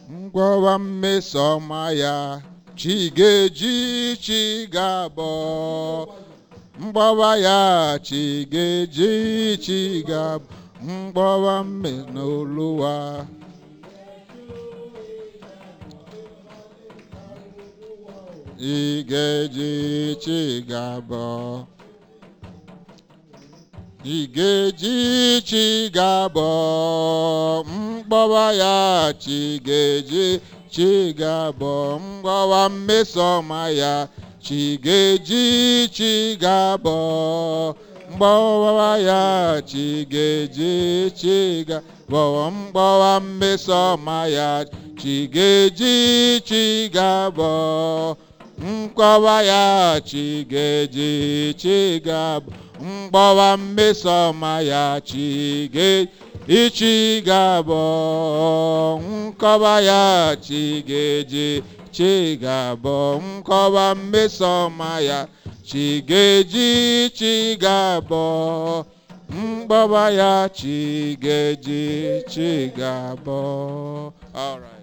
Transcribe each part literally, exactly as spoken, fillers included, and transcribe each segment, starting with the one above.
ngwawa mmesoma ya chigeji chigabo mgbawa ya chigeji chigabo mgbawa mme n'Olúwa igeji chigabo igeji chigabo mgbawa ya chigeji chigabo mgbawa mmesoma ya chigeji chigabo mgbawa ya chigeji chigabo mgbawa mmesoma ya chigeji chigabo mgbawa ya chigeji chigabo mgbawa mmesoma ya chige ichigabo nkọwa ya chigeji chigabo nkọwa mmesoma ya chigeji chigabo mgbawa ya chigeji chigabo. All right.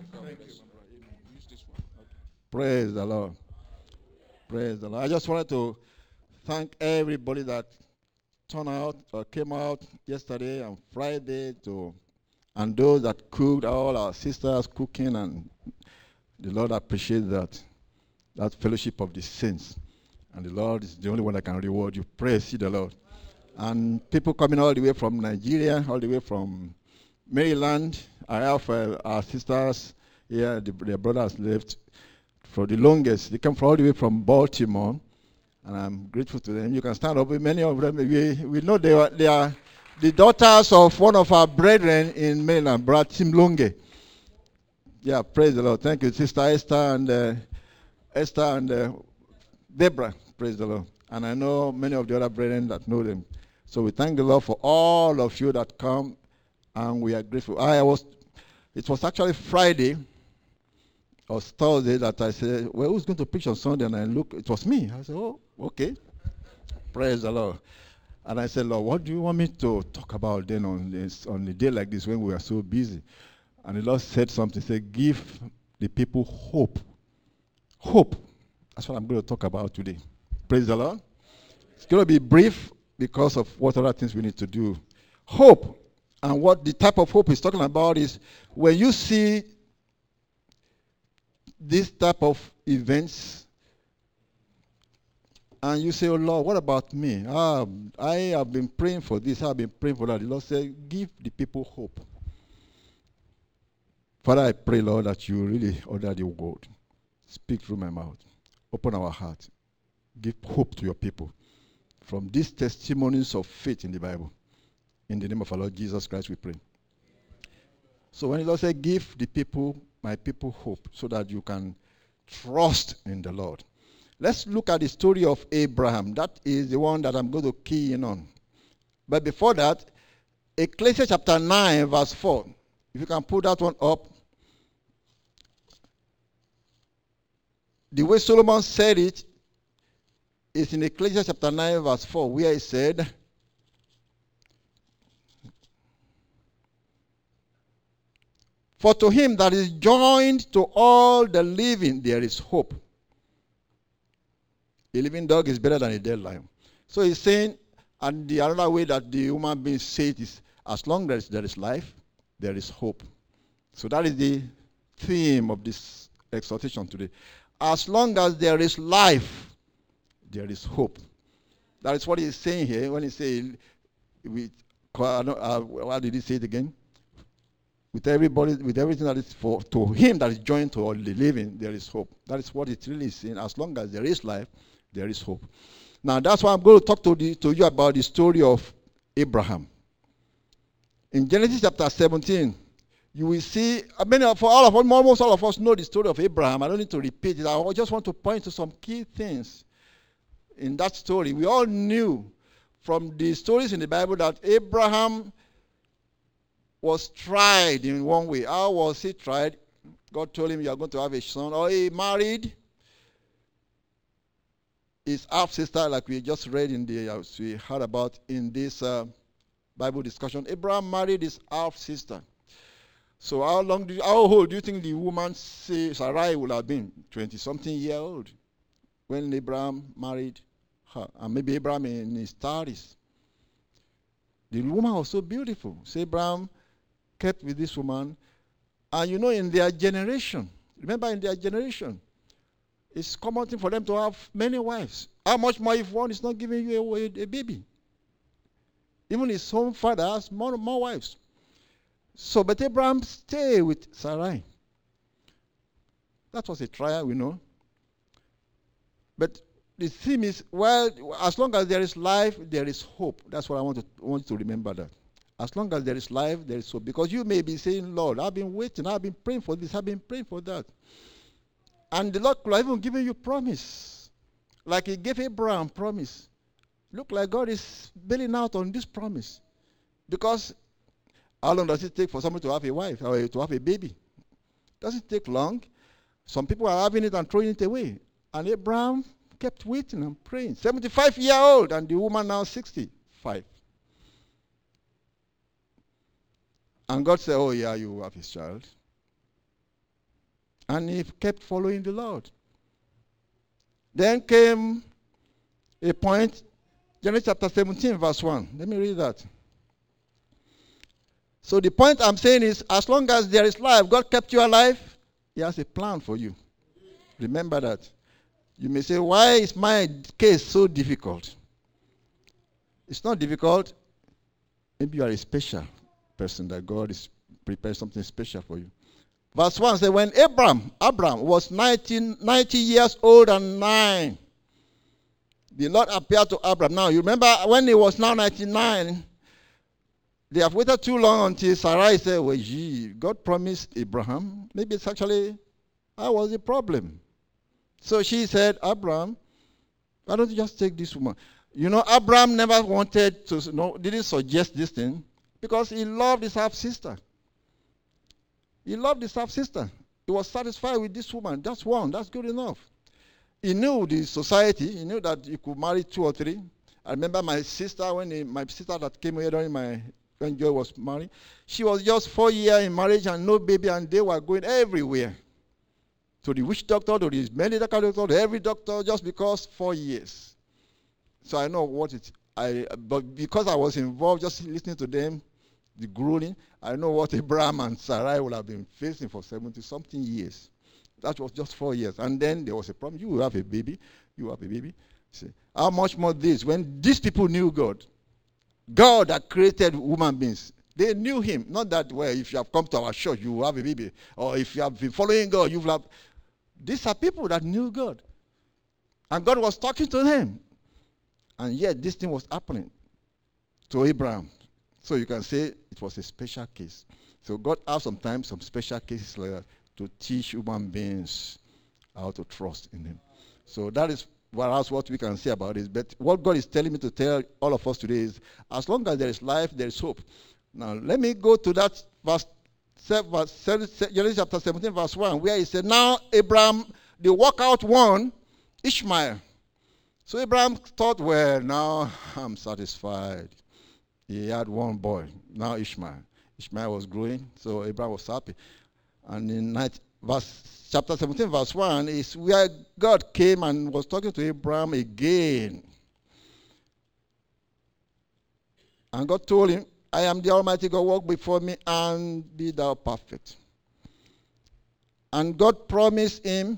Praise the Lord. Praise the Lord. I just wanted to thank everybody that turned out or came out yesterday and Friday to, and those that cooked, all our sisters cooking, and the Lord appreciates that, that fellowship of the saints. And the Lord is the only one that can reward you. Praise the Lord. And people coming all the way from Nigeria, all the way from Maryland. I have uh, our sisters here, the, their brothers left for the longest. They come from all the way from Baltimore. And I'm grateful to them. You can stand up with many of them. We, we know they are, they are the daughters of one of our brethren in Maryland, Brad Tim Longe. Yeah, praise the Lord. Thank you, Sister Esther and uh, Esther and uh, Deborah. Praise the Lord. And I know many of the other brethren that know them. So we thank the Lord for all of you that come, and we are grateful. I was, it was actually Friday or Thursday that I said, well, who's going to preach on Sunday? And I look, it was me. I said, oh, okay. Praise the Lord. And I said, Lord, what do you want me to talk about then on this, on a day like this when we are so busy? And the Lord said something, he said, give the people hope. Hope. That's what I'm going to talk about today. Praise the Lord. It's going to be brief because of what other things we need to do. Hope. And what the type of hope he's talking about is when you see this type of events and you say, oh Lord, what about me? Ah, I have been praying for this, I have been praying for that. The Lord said, give the people hope. Father, I pray, Lord, that you really order the word. Speak through my mouth. Open our heart. Give hope to your people. From these testimonies of faith in the Bible. In the name of our Lord Jesus Christ, we pray. So when the Lord said, give the people, my people, hope, so that you can trust in the Lord. Let's look at the story of Abraham. That is the one that I'm going to key in on. But before that, Ecclesiastes chapter nine, verse four. If you can put that one up. The way Solomon said it is in Ecclesiastes chapter nine, verse four, where he said, for to him that is joined to all the living, there is hope. A living dog is better than a dead lion. So he's saying, and the other way that the human being say it is, as long as there is life, there is hope. So that is the theme of this exhortation today. As long as there is life, there is hope. That is what he's saying here when he says, with, uh, what did he say it again? With everybody, with everything that is for to him that is joined to all the living, there is hope. That is what it really is saying. As long as there is life, there is hope. Now that's why I'm going to talk to, the, to you about the story of Abraham. In Genesis chapter seventeen, you will see, I mean, for all of us, almost all of us know the story of Abraham. I don't need to repeat it. I just want to point to some key things in that story. We all knew from the stories in the Bible that Abraham was tried in one way. How was he tried? God told him, you are going to have a son. Or he married his half-sister, like we just read in the, uh, we heard about in this uh, Bible discussion. Abraham married his half-sister. So how long do you, how old do you think the woman say Sarai would have been? twenty-something year old when Abraham married her. And maybe Abraham in his thirties. The woman was so beautiful. So Abraham kept with this woman. And you know, in their generation, remember in their generation, it's common thing for them to have many wives. How much more if one is not giving you a, a baby? Even his own father has more, more wives. So, but Abraham stayed with Sarai. That was a trial, we know. But the theme is, well, as long as there is life, there is hope. That's what I want to want you to remember that. As long as there is life, there is hope. Because you may be saying, Lord, I've been waiting, I've been praying for this, I've been praying for that. And the Lord could have even given you promise. Like he gave Abraham promise. Look like God is bailing out on this promise. Because how long does it take for somebody to have a wife or to have a baby? It doesn't take long. Some people are having it and throwing it away. And Abraham kept waiting and praying. seventy-five year old, and the woman now sixty-five. And God said, oh yeah, you have his child. And he kept following the Lord. Then came a point, Genesis chapter seventeen, verse one. Let me read that. So the point I'm saying is, as long as there is life, God kept you alive, he has a plan for you. Remember that. You may say, why is my case so difficult? It's not difficult. Maybe you are a special person that God is prepared something special for you. Verse one says, when Abram, Abram was nineteen, ninety years old and nine, the Lord appeared to Abram. Now, you remember when he was now ninety-nine, they have waited too long until Sarai said, well, gee, God promised Abraham. Maybe it's actually, that was the problem. So she said, Abram, why don't you just take this woman? You know, Abram never wanted to, no, didn't suggest this thing because he loved his half-sister. He loved his half-sister. He was satisfied with this woman. That's one. That's good enough. He knew the society. He knew that you could marry two or three. I remember my sister, when he, my sister that came here during my, when Joy was married, she was just four years in marriage and no baby, and they were going everywhere. To the witch doctor, to the medical doctor, to every doctor, just because four years. So I know what it, I, but because I was involved, just listening to them, the grueling, I know what Abraham and Sarai would have been facing for seventy-something years. That was just four years. And then there was a problem. You will have a baby. You will have a baby. See, how much more this? When these people knew God, God that created human beings, they knew him. Not that, well, if you have come to our church, you will have a baby. Or if you have been following God, you will have... These are people that knew God. And God was talking to them. And yet this thing was happening to Abraham. So you can say it was a special case. So God has sometimes some special cases like that to teach human beings how to trust in him. So that is what, what we can say about this. But what God is telling me to tell all of us today is, as long as there is life, there is hope. Now, let me go to that verse, Genesis chapter seventeen, verse one, where he said, now Abraham, the workout one, Ishmael. So Abraham thought, well, now I'm satisfied. He had one boy, now Ishmael. Ishmael was growing, so Abraham was happy. And in night, verse, chapter seventeen, verse one, is where God came and was talking to Abraham again. And God told him, I am the Almighty God, walk before me and be thou perfect. And God promised him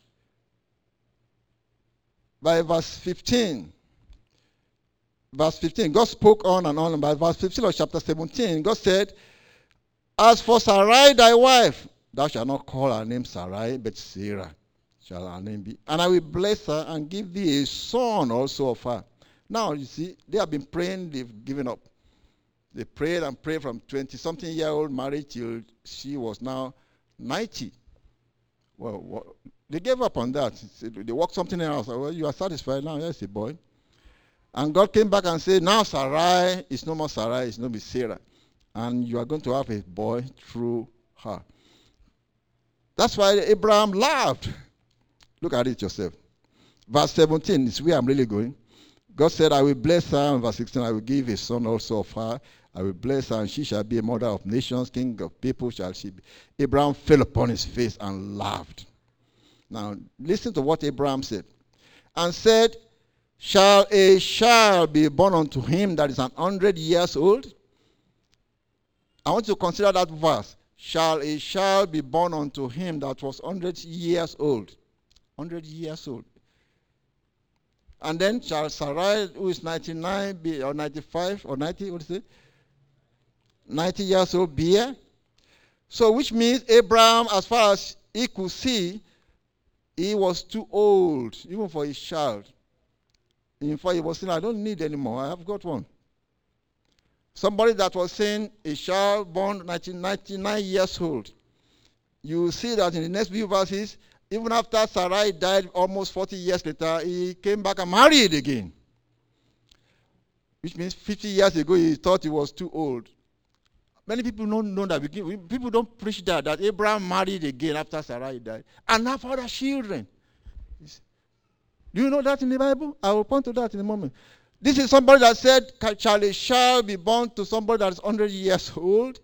by verse fifteen. Verse fifteen, God spoke on and on. By verse fifteen of chapter seventeen, God said, as for Sarai thy wife, thou shalt not call her name Sarai, but Sarah shall her name be. And I will bless her and give thee a son also of her. Now, you see, they have been praying, they've given up. They prayed and prayed from twenty-something year old married till she was now ninety. Well, well, they gave up on that. They worked something else. Well, you are satisfied now. Yes, a boy. And God came back and said, now Sarai is no more Sarai, it's no more Sarah. And you are going to have a boy through her. That's why Abraham laughed. Look at it yourself. Verse seventeen is where I'm really going. God said, I will bless her. And verse sixteen, I will give a son also of her. I will bless her, and she shall be a mother of nations, king of people shall she be. Abraham fell upon his face and laughed. Now, listen to what Abraham said. And said, shall a child be born unto him that is an hundred years old? I want you to consider that verse. Shall a child be born unto him that was hundred years old? Hundred years old. And then shall Sarai, who is ninety-nine, be, or ninety-five, or ninety, what is it? ninety years old, bear? So which means Abraham, as far as he could see, he was too old, even for his child. In fact, he was saying, I don't need anymore, I have got one. Somebody that was saying a child born ninety-nine years old. You will see that in the next few verses, even after Sarai died almost forty years later, he came back and married again. Which means fifty years ago, he thought he was too old. Many people don't know that. People don't preach that, that Abraham married again after Sarai died. And have other children. Do you know that in the Bible? I will point to that in a moment. This is somebody that said, shall a child be born to somebody that is one hundred years old?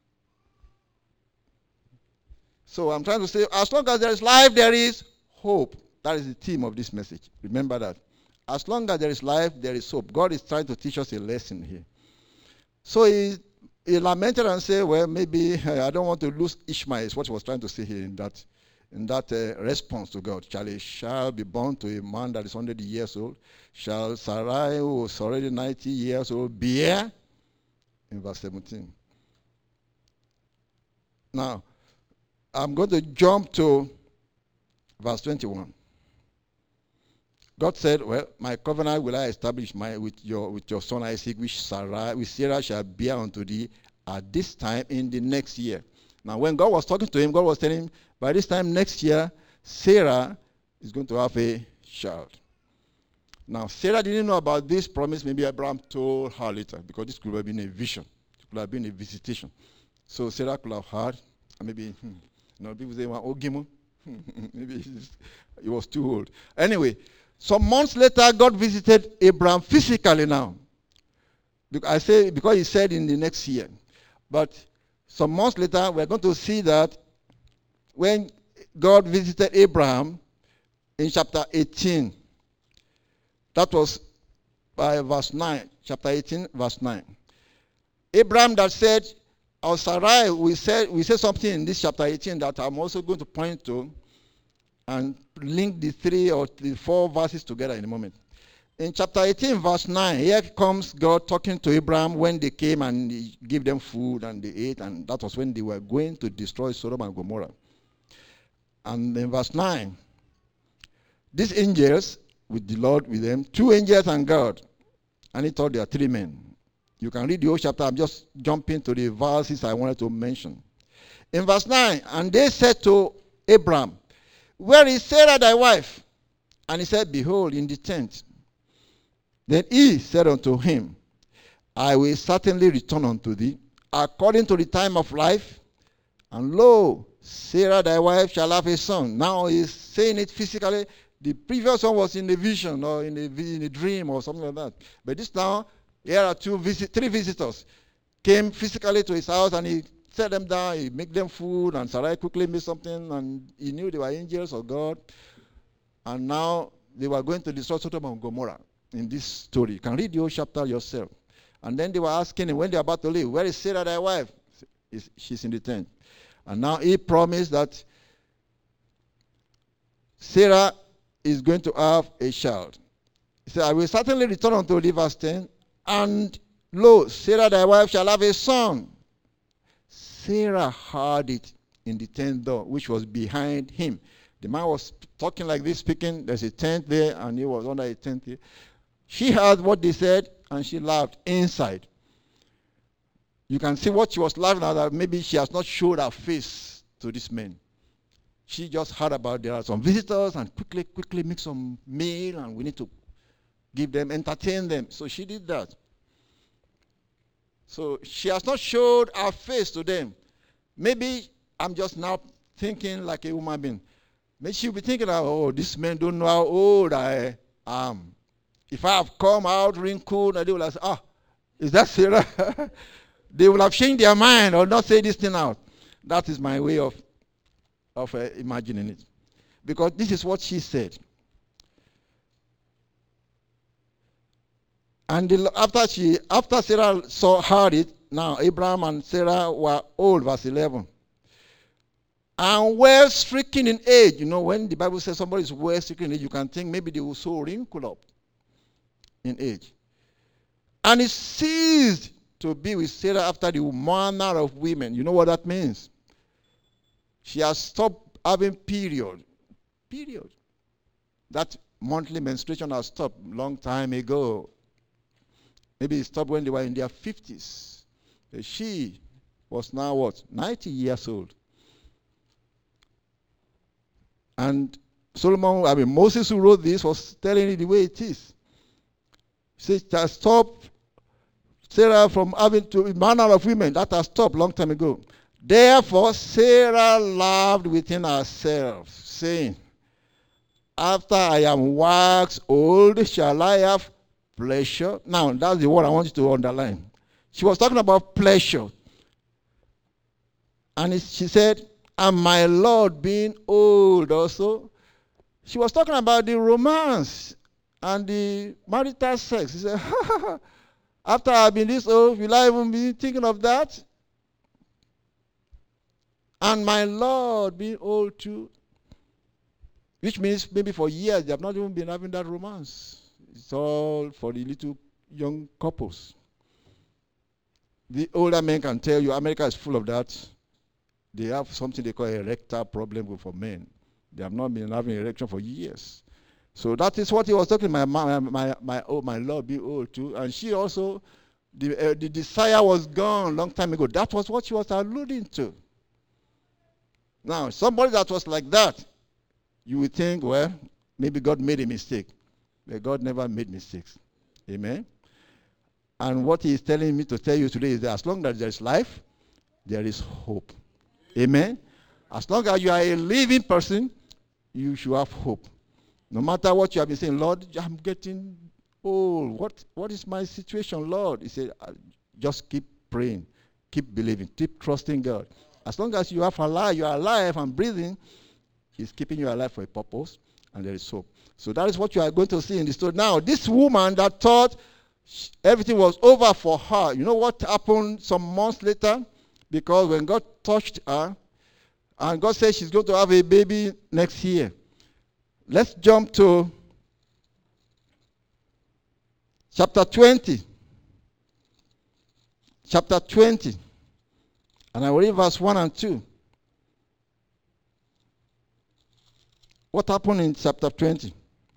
So I'm trying to say, as long as there is life, there is hope. That is the theme of this message. Remember that. As long as there is life, there is hope. God is trying to teach us a lesson here. So he, he lamented and said, well, maybe uh, I don't want to lose Ishmael, is what he was trying to say here in that, in that uh, response to God. Shall a child be born to a man that is one hundred years old? Shall Sarai, who is already ninety years old, bear? In verse seventeen. Now, I'm going to jump to verse twenty-one. God said, well, my covenant will I establish my, with, your, with your son Isaac, which Sarah, which Sarah shall bear unto thee at this time in the next year. Now, when God was talking to him, God was telling him, by this time next year, Sarah is going to have a child. Now, Sarah didn't know about this promise. Maybe Abraham told her later, because this could have been a vision. It could have been a visitation. So Sarah could have heard, and maybe, hmm, you know, people say, well, oh, Gimu. Maybe he was too old. Anyway, some months later, God visited Abraham physically now. I say, because he said in the next year. But some months later, we're going to see that when God visited Abraham in chapter eighteen, that was by verse nine, chapter eighteen, verse nine. Abraham that said, or Sarai, we said, we said something in this chapter eighteen that I'm also going to point to and link the three or the four verses together in a moment. In chapter eighteen, verse nine, here comes God talking to Abraham when they came and he gave them food and they ate, and that was when they were going to destroy Sodom and Gomorrah. And in verse nine, these angels, with the Lord with them, two angels and God, and he thought there are three men. You can read the whole chapter. I'm just jumping to the verses I wanted to mention. In verse nine, and they said to Abraham, where is Sarah thy wife? And he said, behold, in the tent. Then he said unto him, I will certainly return unto thee, according to the time of life, and lo, Sarah thy wife shall have a son. Now he's saying it physically. The previous one was in a vision or in a, in a dream or something like that. But this now, here are two visit, three visitors came physically to his house, and he set them down, he made them food, and Sarai quickly made something, and he knew they were angels of God. And now they were going to destroy Sodom and Gomorrah in this story. You can read the whole chapter yourself. And then they were asking him, when they were about to leave, where is Sarah thy wife? She's in the tent. And now he promised that Sarah is going to have a child. He said, I will certainly return unto thee, verse ten, and lo, Sarah thy wife shall have a son. Sarah heard it in the tent door, which was behind him. The man was talking like this, speaking. There's a tent there, and he was under a tent here. She heard what they said, and she laughed inside. You can see what she was laughing at, that maybe she has not showed her face to this man. She just heard about there are some visitors, and quickly, quickly make some meal, and we need to give them, entertain them. So she did that. So she has not showed her face to them. Maybe I'm just now thinking like a human being. Maybe she'll be thinking, oh, this man don't know how old I am. If I have come out wrinkled, they will say, ah, Is that Sarah? They will have changed their mind or not say this thing out. That is my way of, of uh, imagining it. Because this is what she said. And the, after she, after Sarah saw heard it, now Abraham and Sarah were old, verse eleven. And well stricken in age. You know, when the Bible says somebody is well stricken in age, you can think maybe they will so wrinkle up in age. And he ceased to be with Sarah after the manner of women. You know what that means? She has stopped having period. Period. That monthly menstruation has stopped long time ago. Maybe it stopped when they were in their fifties. She was now what? ninety years old. And Solomon, I mean, Moses who wrote this was telling it the way it is. He said, has stopped Sarah from having to manner of women. That has stopped long time ago. Therefore, Sarah laughed within herself, saying, after I am waxed old, shall I have pleasure? Now, that's the word I want you to underline. She was talking about pleasure. And it, she said, and my Lord being old also. She was talking about the romance and the marital sex. He said, after I've been this old, will I even be thinking of that? And my Lord being old too. Which means maybe for years they have not even been having that romance. It's all for the little young couples. The older men can tell you, America is full of that. They have something they call erectile problem for men. They have not been having erection for years. So that is what he was talking. My my my my oh my Lord be old too, and she also, the uh, the desire was gone long time ago. That was what she was alluding to. Now somebody that was like that, you would think, well, maybe God made a mistake, but God never made mistakes. Amen. And what he is telling me to tell you today is that as long as there is life, there is hope. Amen. As long as you are a living person, you should have hope. No matter what you have been saying, Lord, I'm getting old. What, what is my situation, Lord? He said, just keep praying, keep believing, keep trusting God. As long as you have alive, you are alive and breathing, He's keeping you alive for a purpose, and there is hope. So that is what you are going to see in the story. Now, this woman that thought everything was over for her, you know what happened some months later? Because when God touched her, and God said she's going to have a baby next year. Let's jump to chapter twenty. Chapter twenty. And I will read verse one and two. What happened in chapter twenty?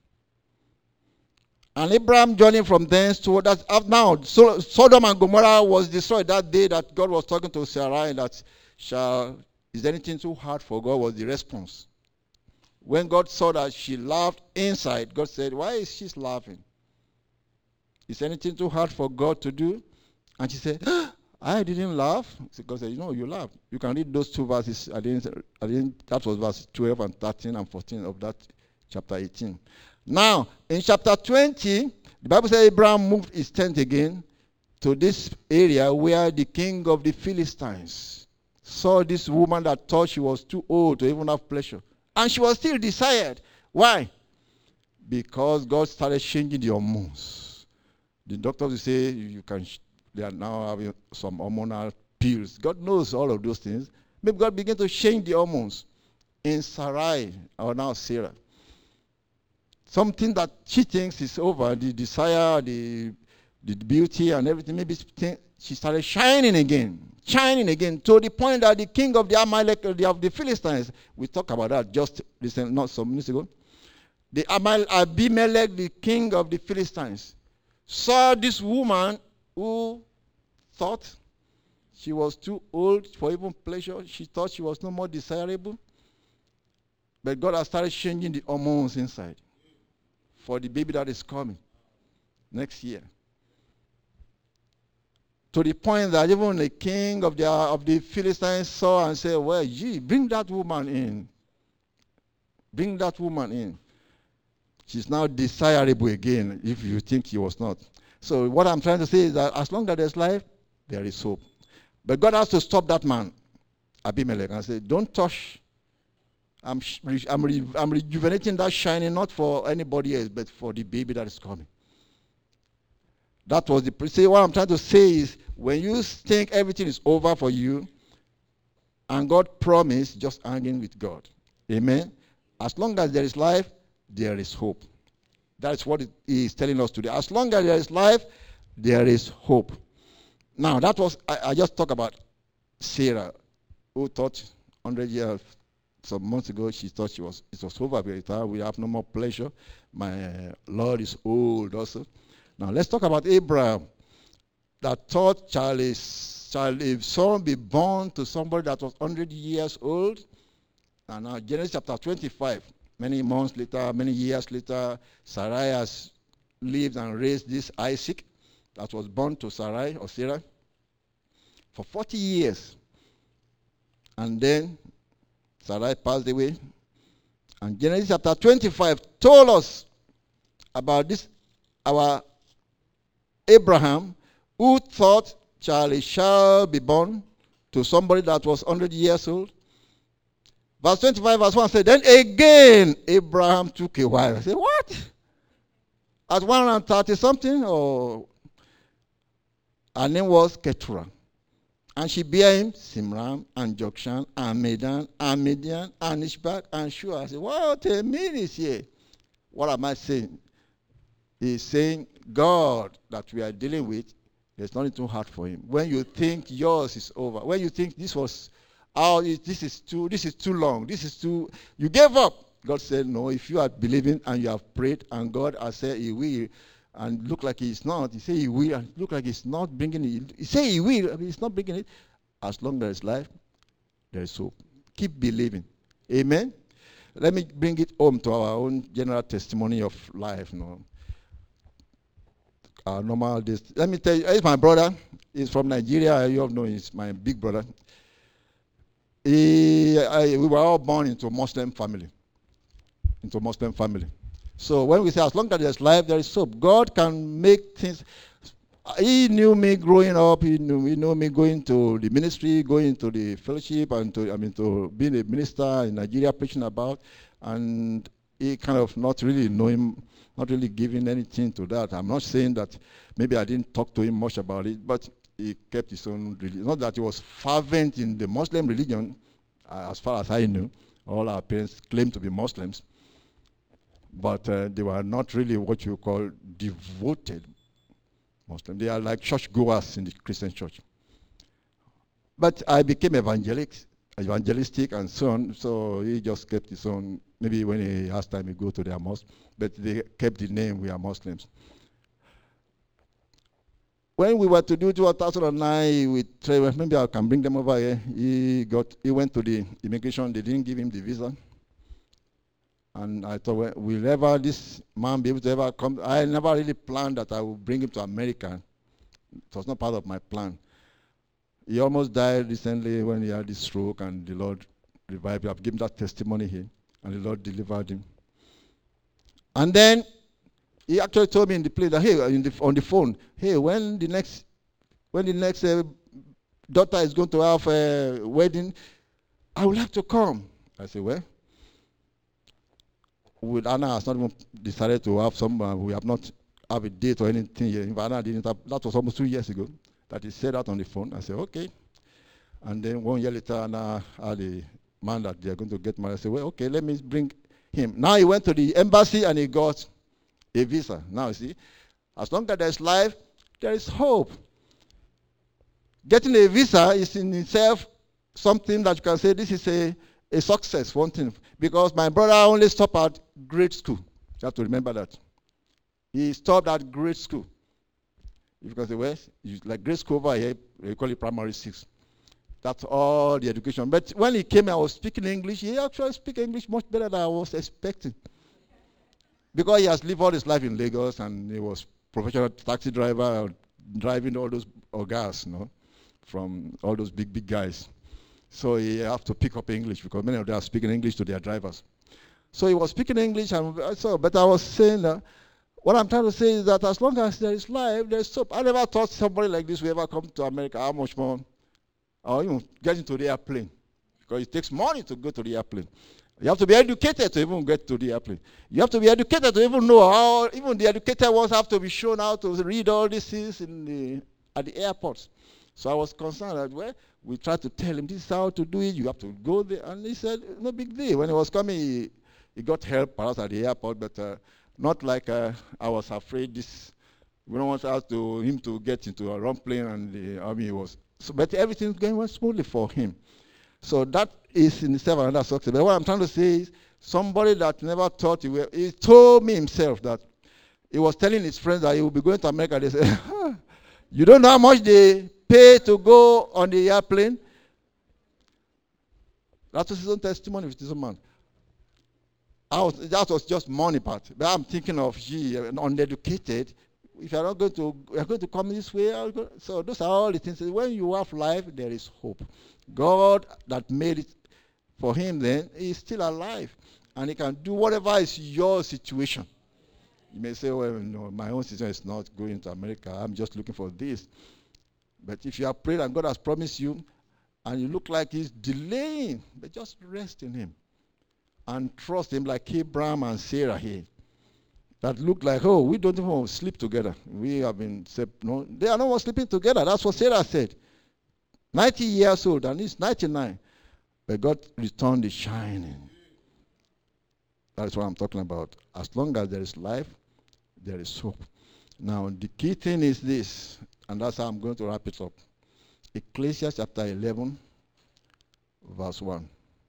And Abraham journeying from thence to that. Now, Sodom and Gomorrah was destroyed that day that God was talking to Sarai that shall, is there anything too hard for God? Was the response. When God saw that she laughed inside, God said, why is she laughing? Is anything too hard for God to do? And she said, I didn't laugh. So God said, you know, you laughed. You can read those two verses. I didn't, I didn't, that was verse twelve and thirteen and fourteen of that chapter eighteen. Now, in chapter twenty, the Bible says Abraham moved his tent again to this area where the king of the Philistines saw this woman that thought she was too old to even have pleasure. And she was still desired. Why? Because God started changing the hormones. The doctors will say you can, they are now having some hormonal pills. God knows all of those things. Maybe God began to change the hormones in Sarai, or now Sarah. Something that she thinks is over, the desire, the, the beauty and everything, maybe she started shining again. Shining again to the point that the king of the Amalek, of the Philistines, we talked about that just recently, not some minutes ago. The Amal, Abimelech, the king of the Philistines, saw this woman who thought she was too old for even pleasure. She thought she was no more desirable. But God has started changing the hormones inside for the baby that is coming next year. To the point that even the king of the, of the Philistines saw and said, well, gee, bring that woman in. Bring that woman in. She's now desirable again if you think she was not. So what I'm trying to say is that as long as there's life, there is hope. But God has to stop that man, Abimelech, and say, don't touch. I'm, I'm, re, I'm rejuvenating that shining not for anybody else, but for the baby that is coming. That was the, say what I'm trying to say is, when you think everything is over for you, and God promised, just hanging with God. Amen. As long as there is life, there is hope. That's what He is telling us today. As long as there is life, there is hope. Now, that was, I, I just talked about Sarah, who thought one hundred years, some months ago, she thought she was, it was over with her. We have no more pleasure. My uh, Lord is old also. Now, let's talk about Abraham, that thought, shall a, shall a son be born to somebody that was one hundred years old? And now, Genesis chapter twenty-five, many months later, many years later, Sarai has lived and raised this Isaac that was born to Sarai or Sarah for forty years. And then Sarai passed away. And Genesis chapter twenty-five told us about this, our Abraham, who thought, shall a child be born to somebody that was one hundred years old? Verse twenty-five, verse one said, then again Abraham took a wife. I said, what? At one hundred thirty something? Or her name was Keturah. And she bare him Simram and Jokshan and Medan and Midian and Ishbak and Shua. I said, what a minute here. What am I saying? He's saying, God that we are dealing with, there's nothing too hard for him. When you think yours is over, when you think this was, oh, this is too, this is too long, this is too, you gave up. God said, no, if you are believing and you have prayed and God has said he will, and look like he's not, he said he will, and look like he's not bringing it. He said he will, I mean, he's not bringing it. As long as there is life, there is hope. Keep believing. Amen? Let me bring it home to our own general testimony of life. You know. Our normal days. Let me tell you, it's my brother. He's from Nigeria. You all know he's my big brother. He, I, we were all born into a Muslim family. Into a Muslim family. So when we say as long as there's life, there is hope. God can make things. He knew me growing up. He knew, he knew me going to the ministry, going to the fellowship, and to I mean to being a minister in Nigeria, preaching about. And he kind of not really know him, not really giving anything to that. I'm not saying that maybe I didn't talk to him much about it, but he kept his own religion. Not that he was fervent in the Muslim religion, uh, as far as I knew. All our parents claimed to be Muslims. But uh, they were not really what you call devoted Muslims. They are like church goers in the Christian church. But I became evangelic, evangelistic and so on, so he just kept his own. Maybe when he has time, he go to their mosque, but they kept the name, we are Muslims. When we were to do two thousand nine with Trevor, maybe I can bring them over here. He got, he went to the immigration, they didn't give him the visa. And I thought, well, will ever this man be able to ever come? I never really planned that I would bring him to America. It was not part of my plan. He almost died recently when he had this stroke, and the Lord revived him. I've given that testimony here, and the Lord delivered him. And then he actually told me in the place that, hey, in the, on the phone, hey, when the next, when the next uh, daughter is going to have a wedding, I would like to come. I said, well, with Anna has not even decided to have some, uh, we have not have a date or anything yet. If Anna didn't have, that was almost two years ago that he said that on the phone. I said, okay. And then one year later, Anna had a man that they're going to get married. I said, well, okay, let me bring him. Now he went to the embassy and he got a visa. Now, you see, as long as there's life, there is hope. Getting a visa is in itself something that you can say this is a A success, one thing, because my brother only stopped at grade school. You have to remember that. He stopped at grade school. You can say, well, like grade school over here, we call it primary six. That's all the education. But when he came, I was speaking English. He actually speaks English much better than I was expecting. Because he has lived all his life in Lagos, and he was professional taxi driver, driving all those ogas, you know, from all those big, big guys. So he have to pick up English because many of them are speaking English to their drivers. So he was speaking English, and so, but I was saying that What I'm trying to say is that as long as there is life, there is hope. I never thought somebody like this will ever come to America. How much more? Or even get into the airplane. Because it takes money to go to the airplane. You have to be educated to even get to the airplane. You have to be educated to even know how, even the educated ones have to be shown how to read all these things in the, at the airports. So I was concerned that, well, we tried to tell him this is how to do it. You have to go there. And he said, no big deal. When he was coming, he, he got help perhaps at the airport, but uh, not like uh, I was afraid this. We don't want us to, him to get into a wrong plane, and the army was. So, but everything's going smoothly for him. So that is in itself another success. But what I'm trying to say is somebody that never thought he will, he told me himself that he was telling his friends that he will be going to America. They said, you don't know how much they pay to go on the airplane? That was his own testimony with his own man. I was, that was just money part. But I'm thinking of, gee, uneducated. If you're not going to, you're going to come this way. I'll go. So those are all the things. When you have life, there is hope. God that made it for him then is still alive. And he can do whatever is your situation. You may say, well, no, my own situation is not going to America. I'm just looking for this. But if you have prayed and God has promised you, and you look like he's delaying, but just rest in him. And trust him like Abraham and Sarah here. That look like, oh, we don't even sleep together. We have been, no, they are not sleeping together. That's what Sarah said. ninety years old, and he's ninety-nine. But God returned the shining. That's what I'm talking about. As long as there is life, there is hope. Now, the key thing is this, and that's how I'm going to wrap it up. Ecclesiastes chapter eleven, verse one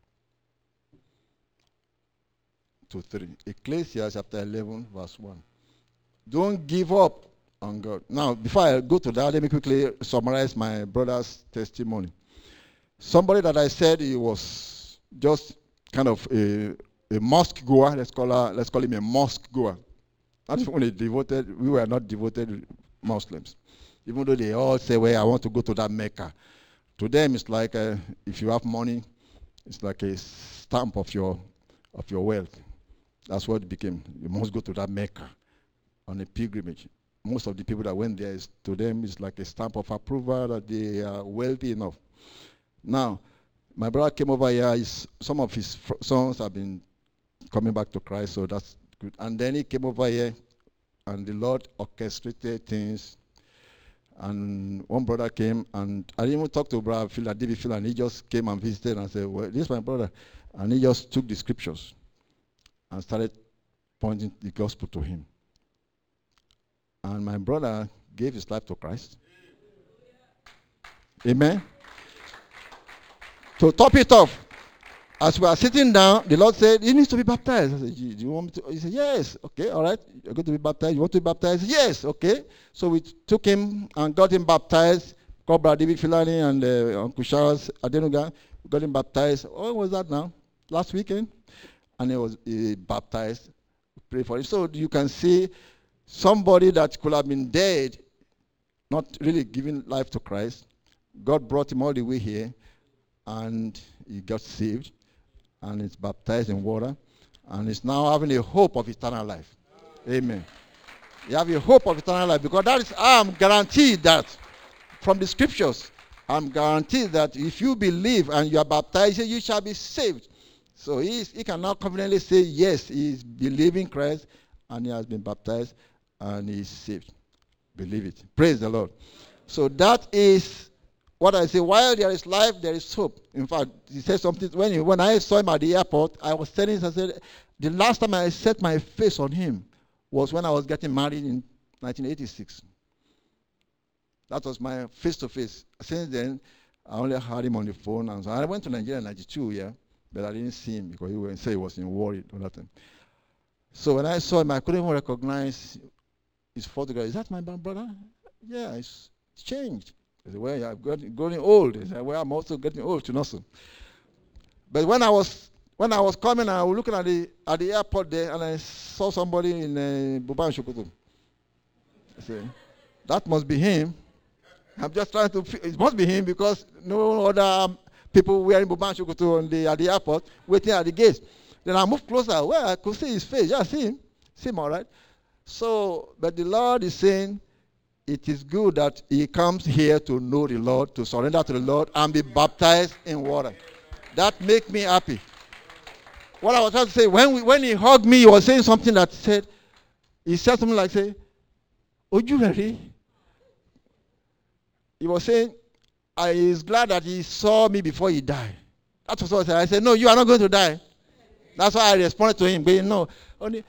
to three. Ecclesiastes chapter eleven, verse one. Don't give up on God. Now, before I go to that, let me quickly summarize my brother's testimony. Somebody that I said he was just kind of a, a mosque goer, let's call her, let's call him a mosque goer. Not even a devoted, we were not devoted Muslims. Even though they all say, well, I want to go to that Mecca. To them, it's like uh, if you have money, it's like a stamp of your of your wealth. That's what it became. You must go to that Mecca on a pilgrimage. Most of the people that went there, is, to them, it's like a stamp of approval that they are wealthy enough. Now, my brother came over here. His, some of his fr- sons have been coming back to Christ, so that's good. And then he came over here, and the Lord orchestrated things. And one brother came, and I didn't even talk to Brother Phil, David Phil, and he just came and visited and said, well, this is my brother. And he just took the scriptures and started pointing the gospel to him. And my brother gave his life to Christ. Amen. To top it off, as we are sitting down, the Lord said, he needs to be baptized. I said, do you want me to? He said, yes. Okay, all right. You're going to be baptized. You want to be baptized? Yes. Okay. So we took him and got him baptized. Called Brother David Filani and uh, Uncle Charles Adenuga. We got him baptized. When was that now? Last weekend? And he was uh, baptized. Pray for him. So you can see somebody that could have been dead, not really giving life to Christ. God brought him all the way here, and he got saved, and is baptized in water, and is now having a hope of eternal life. Amen. You have a hope of eternal life, because that is, I'm guaranteed that from the scriptures, I'm guaranteed that if you believe and you are baptized, you shall be saved. So he, is, he can now confidently say, yes, he is believing Christ, and he has been baptized, and he is saved. Believe it. Praise the Lord. So that is what I say. While there is life, there is hope. In fact, he said something. When, he, when I saw him at the airport, I was telling him, I said, the last time I set my face on him was when I was getting married in nineteen eighty-six. That was my face-to-face. Since then, I only had him on the phone. And so I went to Nigeria in ninety-two, yeah, but I didn't see him because he would say he was in worry or nothing. So when I saw him, I couldn't even recognize his photograph. Is that my brother? Yeah, it's, it's changed. I said, well, yeah, I'm getting, growing old. He said, well, I'm also getting old to nothing. But when I was when I was coming, I was looking at the at the airport there, and I saw somebody in uh, Buban Shokoto. I said, that must be him. I'm just trying to. It must be him because no other people wearing Buban Shokoto on the at the airport waiting at the gate. Then I moved closer. Well, I could see his face. Yeah, see him. See him all right. So, but the Lord is saying, it is good that he comes here to know the Lord, to surrender to the Lord, and be baptized in water. That makes me happy. What I was trying to say, when, we, when he hugged me, he was saying something that said, he said something like, say, "Are you ready?" He was saying, I is glad that he saw me before he died. That's what I said. I said, "No, you are not going to die." That's why I responded to him. But no, only,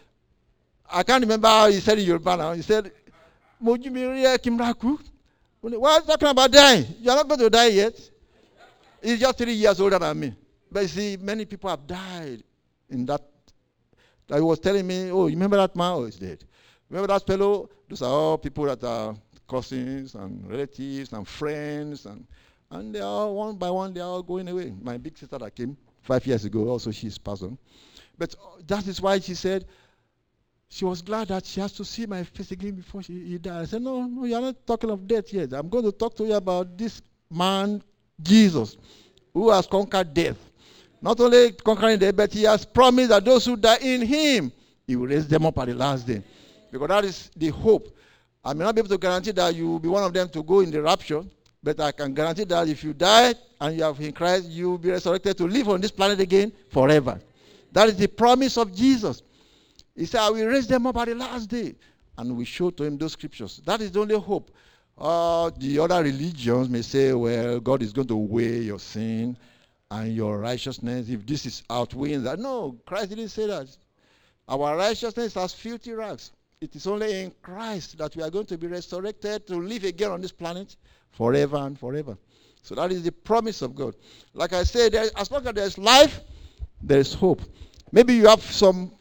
I can't remember how he said in Yoruba now. He said, "Moju mi ri e kimraku." Why are you talking about dying? You are not going to die yet. He's just three years older than me. But you see, many people have died in that. He was telling me, "Oh, you remember that man? Oh, he's dead. Remember that fellow?" Those are all people that are cousins and relatives and friends, and and they are one by one, they are all going away. My big sister that came five years ago, also she's passed on. But that is why she said she was glad that she has to see my face again before she he died. I said, no, no, you are not talking of death yet. I'm going to talk to you about this man, Jesus, who has conquered death. Not only conquering death, but he has promised that those who die in him, he will raise them up at the last day. Because that is the hope. I may not be able to guarantee that you will be one of them to go in the rapture, but I can guarantee that if you die and you have in Christ, you will be resurrected to live on this planet again forever. That is the promise of Jesus. He said, I will raise them up at the last day. And we show to him those scriptures. That is the only hope. Uh, the other religions may say, well, God is going to weigh your sin and your righteousness if this is outweighing that. No, Christ didn't say that. Our righteousness has filthy rags. It is only in Christ that we are going to be resurrected to live again on this planet forever and forever. So that is the promise of God. Like I said, there, as long as there is life, there is hope. Maybe you have some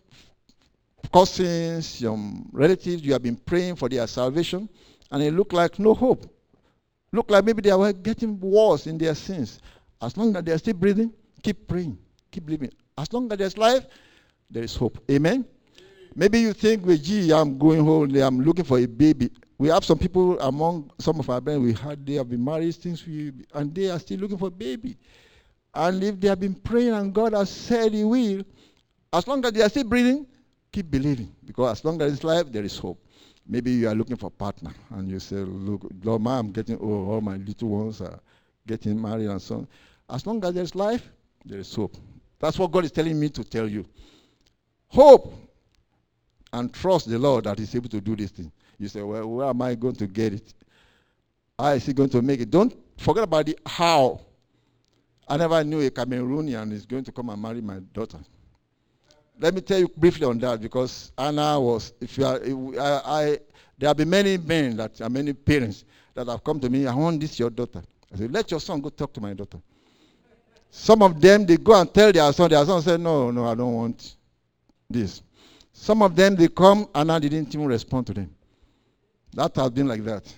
cousins, some relatives, you have been praying for their salvation, and it look like no hope. Look like maybe they are getting worse in their sins. As long as they are still breathing, keep praying, keep living. As long as there is life, there is hope. Amen? Maybe you think, well, gee, I'm going home, I'm looking for a baby. We have some people among some of our friends, we had, they have been married since we, and they are still looking for a baby. And if they have been praying and God has said he will, as long as they are still breathing, keep believing. Because as long as there is life, there is hope. Maybe you are looking for a partner, and you say, look, Lord, ma, I'm getting old, all my little ones are getting married and so on. As long as there is life, there is hope. That's what God is telling me to tell you. Hope. And trust the Lord that he's able to do this thing. You say, well, where am I going to get it? How is he going to make it? Don't forget about the how. I never knew a Cameroonian is going to come and marry my daughter. Let me tell you briefly on that, because Anna was, if you are, if I, I, there have been many men, that are many parents that have come to me, I want this your daughter. I said, let your son go talk to my daughter. Some of them, they go and tell their son, their son said, no, no, I don't want this. Some of them, they come, and I didn't even respond to them. That has been like that.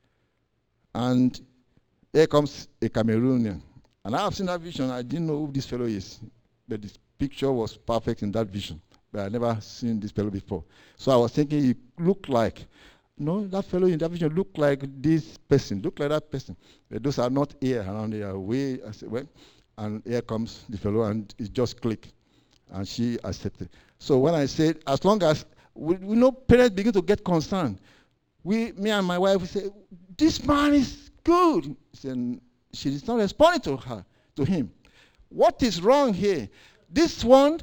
And here comes a Cameroonian. And I have seen that vision. I didn't know who this fellow is. But this picture was perfect in that vision. But I never seen this fellow before. So I was thinking he looked like, no, that fellow in that vision looked like this person, looked like that person. But those are not here around, they are way. I said, well, and here comes the fellow, and it just clicked. And she accepted. So when I said, as long as, we, we know parents begin to get concerned. We, me and my wife, we say, this man is good. Said, she is not responding to her, to him. What is wrong here? This one,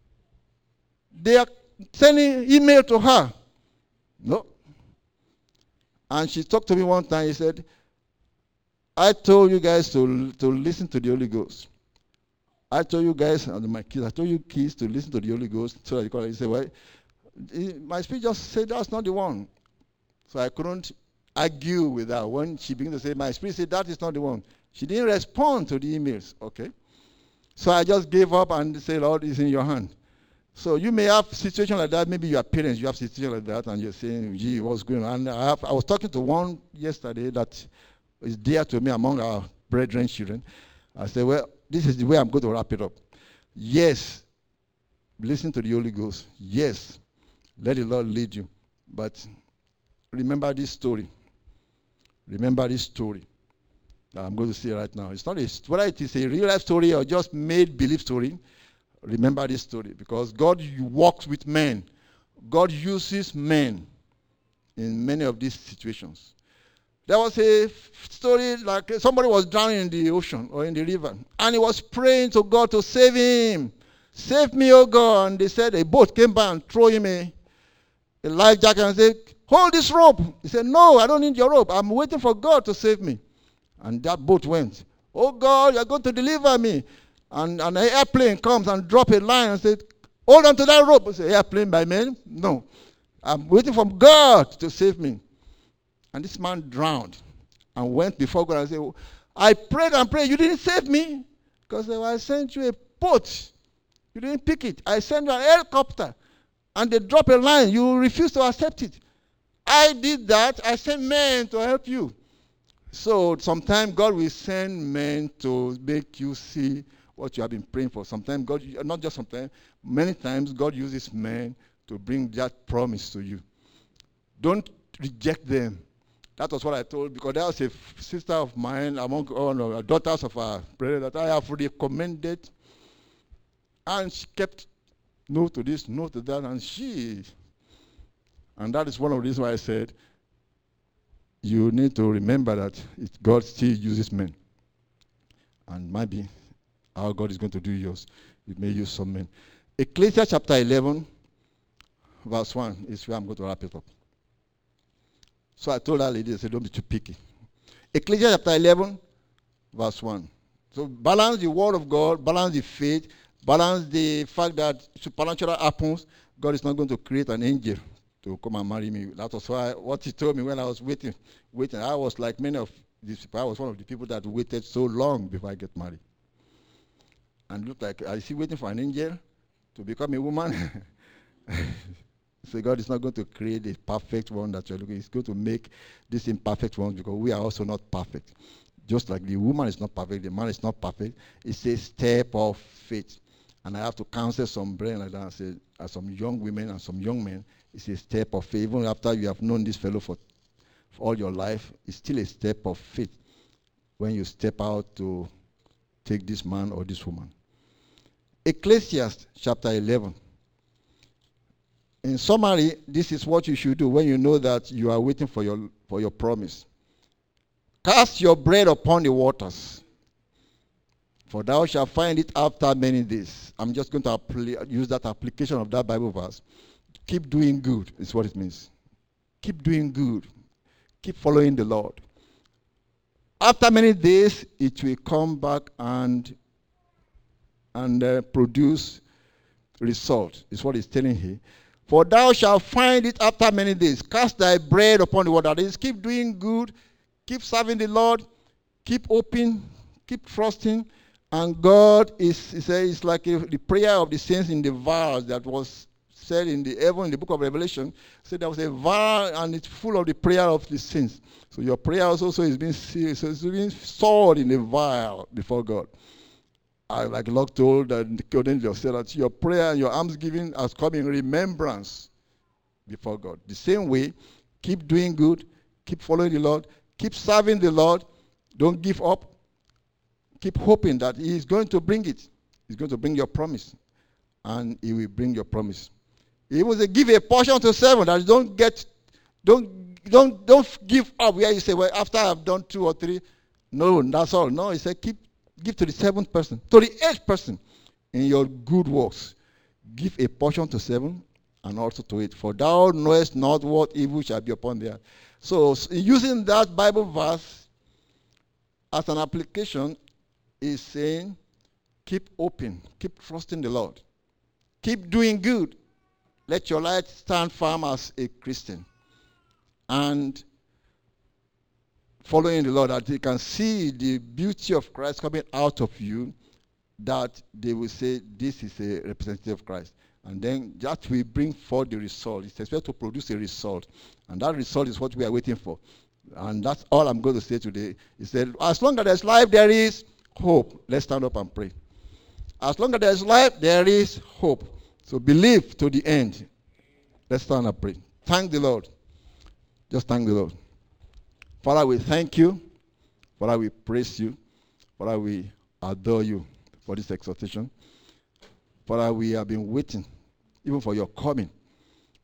they are sending email to her. No. And she talked to me one time. He said, I told you guys to, to listen to the Holy Ghost. I told you guys, and my kids, I told you kids to listen to the Holy Ghost. So that you call it. He said, well, my spirit just said that's not the one. So I couldn't argue with her. When she began to say, my spirit said that is not the one. She didn't respond to the emails. Okay. So I just gave up and said, Lord, it's in your hand. So you may have situation like that. Maybe your parents, you have situation like that, and you're saying, gee, what's going on? And I, have, I was talking to one yesterday that is dear to me among our brethren children. I said, well, this is the way I'm going to wrap it up. Yes, listen to the Holy Ghost. Yes, let the Lord lead you. But remember this story. Remember this story that I'm going to say right now. It's not a, whether it is a real life story or just made believe story. Remember this story, because God walks with men God uses men in many of these situations. There was a story like somebody was drowning in the ocean or in the river, and he was praying to God to save him. Save me, oh God. And they said a boat came by and threw him a, a life jacket and said, hold this rope. He said, no, I don't need your rope. I'm waiting for God to save me. And that boat went. Oh God, you're going to deliver me. And, and an airplane comes and drop a line and said, hold on to that rope. I said, airplane by men? No. I'm waiting for God to save me. And this man drowned and went before God and said, I prayed and prayed. You didn't save me because I sent you a boat. You didn't pick it. I sent you an helicopter and they drop a line. You refused to accept it. I did that. I sent men to help you. So sometimes God will send men to make you see what you have been praying for. Sometimes God, not just sometimes, many times God uses men to bring that promise to you. Don't reject them. That was what I told, because there was a sister of mine among all the daughters of our brother that I have recommended, and she kept no to this, no to that, and she, and that is one of the reasons why I said, you need to remember that it, God still uses men. And maybe how God is going to do yours, it may use some men. Ecclesiastes chapter eleven, verse one is where I'm going to wrap it up. So I told that lady, I said, don't be too picky. Ecclesiastes chapter eleven, verse one. So balance the word of God, balance the faith, balance the fact that supernatural happens. God is not going to create an angel to come and marry me. That was why what he told me when I was waiting. Waiting. I was like many of these people. I was one of the people that waited so long before I get married. And looked like, is he waiting for an angel to become a woman? So God is not going to create a perfect one that you're looking. He's going to make this imperfect one, because we are also not perfect. Just like the woman is not perfect, the man is not perfect. It's a step of faith. And I have to counsel some brethren like that and say, as some young women and some young men, it's a step of faith. Even after you have known this fellow for, for all your life, it's still a step of faith when you step out to take this man or this woman. Ecclesiastes chapter eleven. In summary, this is what you should do when you know that you are waiting for your, for your promise. Cast your bread upon the waters, for thou shalt find it after many days. I'm just going to apply, use that application of that Bible verse. Keep doing good is what it means. Keep doing good. Keep following the Lord. After many days, it will come back and, and uh, produce result, is what he's telling here. For thou shalt find it after many days. Cast thy bread upon the water. That is, keep doing good, keep serving the Lord, keep hoping, keep trusting. And God is, he says, it's like a, the prayer of the saints in the verse that was said in the heaven in the book of Revelation. Said there was a verse and it's full of the prayer of the saints. So your prayer also is being, so it's being stored in a vial before God. I, like the Lord told Cornelius, said that your prayer and your almsgiving has come in remembrance before God. The same way, keep doing good, keep following the Lord, keep serving the Lord, don't give up, keep hoping that He is going to bring it. He's going to bring your promise, and He will bring your promise. He will say, give a portion to seven, that you don't get, don't, don't, don't give up where you say, well, after I've done two or three, no, that's all. No, He said, keep. Give to the seventh person, to the eighth person in your good works. Give a portion to seven and also to eight. For thou knowest not what evil shall be upon thee. So, using that Bible verse as an application is saying, keep open, keep trusting the Lord. Keep doing good. Let your light stand firm as a Christian. And following the Lord, that they can see the beauty of Christ coming out of you, that they will say, this is a representative of Christ. And then that will bring forth the result. It's expected to produce a result. And that result is what we are waiting for. And that's all I'm going to say today. He said, as long as there's life, there is hope. Let's stand up and pray. As long as there's life, there is hope. So believe to the end. Let's stand up and pray. Thank the Lord. Just thank the Lord. Father, we thank you. Father, we praise you. Father, we adore you for this exhortation. Father, we have been waiting even for your coming.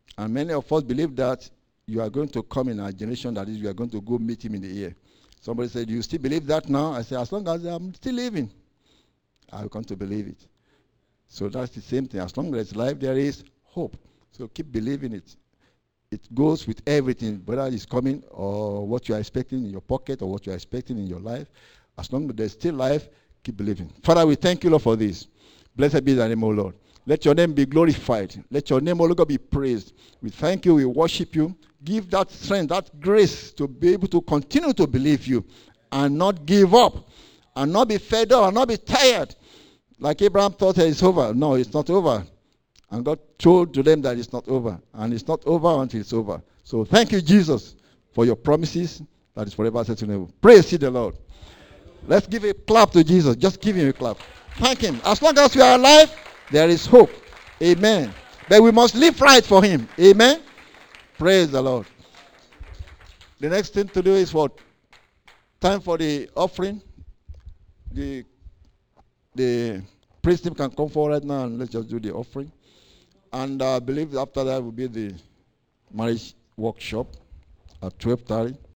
And many of us believe that you are going to come in our generation, that is, you are going to go meet him in the air. Somebody said, do you still believe that now? I said, as long as I'm still living, I'll come to believe it. So that's the same thing. As long as there's life, there is hope. So keep believing it. It goes with everything, whether it's coming or what you are expecting in your pocket or what you are expecting in your life. As long as there's still life, keep believing. Father, we thank you, Lord, for this. Blessed be thy name, O Lord. Let your name be glorified. Let your name, O Lord, be praised. We thank you. We worship you. Give that strength, that grace to be able to continue to believe you and not give up and not be fed up and not be tired. Like Abraham thought it's over. No, it's not over. And God told to them that it's not over. And it's not over until it's over. So thank you, Jesus, for your promises that is forever set to never. Praise ye the Lord. Let's give a clap to Jesus. Just give him a clap. Thank him. As long as we are alive, there is hope. Amen. But we must live right for him. Amen. Praise the Lord. The next thing to do is what? Time for the offering. The, the priest team can come forward right now and let's just do the offering. And I believe after that will be the marriage workshop at twelve thirty.